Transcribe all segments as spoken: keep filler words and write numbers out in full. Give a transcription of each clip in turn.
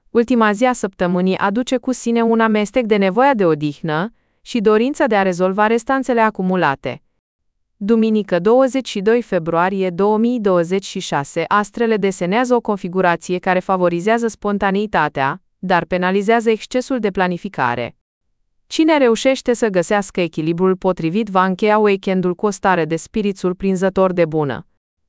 Ultima zi a săptămânii aduce cu sine un amestec de nevoia de odihnă și dorința de a rezolva restanțele acumulate. Duminică douăzeci și doi februarie două mii douăzeci și șase, astrele desenează o configurație care favorizează spontaneitatea, dar penalizează excesul de planificare. Cine reușește să găsească echilibrul potrivit va încheia weekendul cu o stare de spirit surprinzător de bună.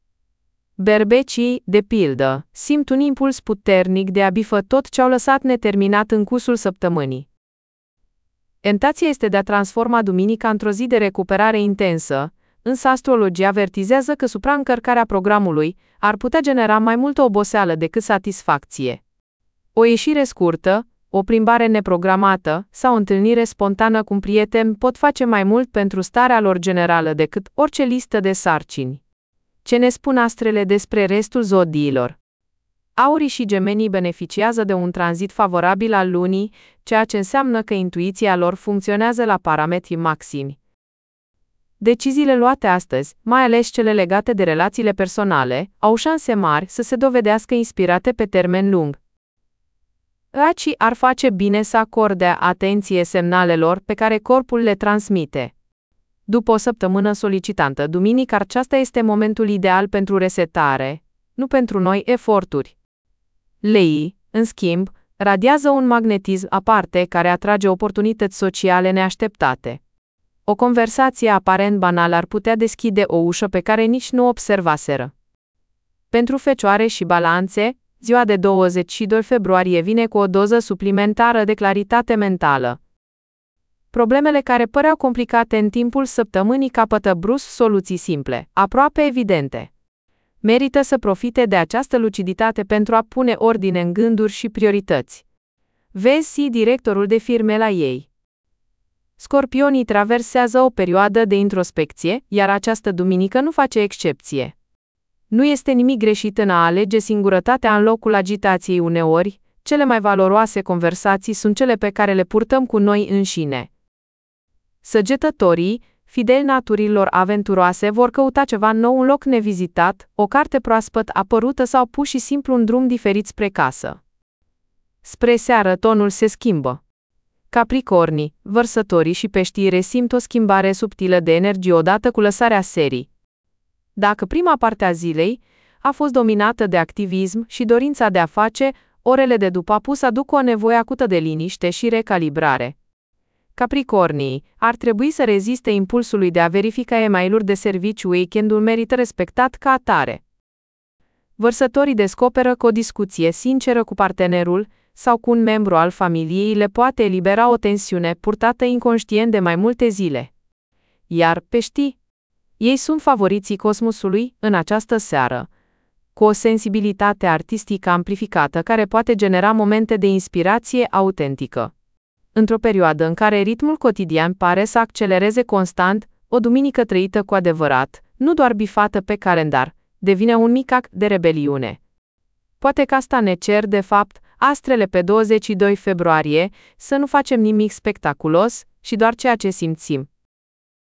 Berbecii, de pildă, simt un impuls puternic de a bifă tot ce au lăsat neterminat în cursul săptămânii. Tentația este de a transforma duminica într-o zi de recuperare intensă, însă astrologia avertizează că supraîncărcarea programului ar putea genera mai multă oboseală decât satisfacție. O ieșire scurtă, o plimbare neprogramată sau o întâlnire spontană cu un prieten pot face mai mult pentru starea lor generală decât orice listă de sarcini. Ce ne spun astrele despre restul zodiilor? Aurii și Gemenii beneficiază de un tranzit favorabil al lunii, ceea ce înseamnă că intuiția lor funcționează la parametri maximi. Deciziile luate astăzi, mai ales cele legate de relațiile personale, au șanse mari să se dovedească inspirate pe termen lung. Racii ar face bine să acorde atenție semnalelor pe care corpul le transmite. După o săptămână solicitantă, duminica aceasta este momentul ideal pentru resetare, nu pentru noi eforturi. Leii, în schimb, radiază un magnetism aparte care atrage oportunități sociale neașteptate. O conversație aparent banală ar putea deschide o ușă pe care nici nu o observaseră. Pentru Fecioare și Balanțe, ziua de douăzeci și doi februarie vine cu o doză suplimentară de claritate mentală. Problemele care păreau complicate în timpul săptămânii capătă brusc soluții simple, aproape evidente. Merită să profite de această luciditate pentru a pune ordine în gânduri și priorități. Vezi directorul de firme la ei. Scorpionii traversează o perioadă de introspecție, iar această duminică nu face excepție. Nu este nimic greșit în a alege singurătatea în locul agitației uneori, cele mai valoroase conversații sunt cele pe care le purtăm cu noi înșine. Săgetătorii, fideli naturilor aventuroase, vor căuta ceva nou, un loc nevizitat, o carte proaspăt apărută sau pur și simplu un drum diferit spre casă. Spre seară tonul se schimbă. Capricornii, Vărsătorii și Peștii resimt o schimbare subtilă de energie odată cu lăsarea serii. Dacă prima parte a zilei a fost dominată de activism și dorința de a face, orele de după apus aduc o nevoie acută de liniște și recalibrare. Capricornii ar trebui să reziste impulsului de a verifica e-mail-uri de serviciu. Weekendul merită respectat ca atare. Vărsătorii descoperă că o discuție sinceră cu partenerul sau cu un membru al familiei le poate elibera o tensiune purtată inconștient de mai multe zile. Iar Peștii? Ei sunt favoriții cosmosului în această seară, cu o sensibilitate artistică amplificată care poate genera momente de inspirație autentică. Într-o perioadă în care ritmul cotidian pare să accelereze constant, o duminică trăită cu adevărat, nu doar bifată pe calendar, devine un mic act de rebeliune. Poate că asta ne cer, de fapt, astrele pe douăzeci și doi februarie, să nu facem nimic spectaculos, și doar ceea ce simțim.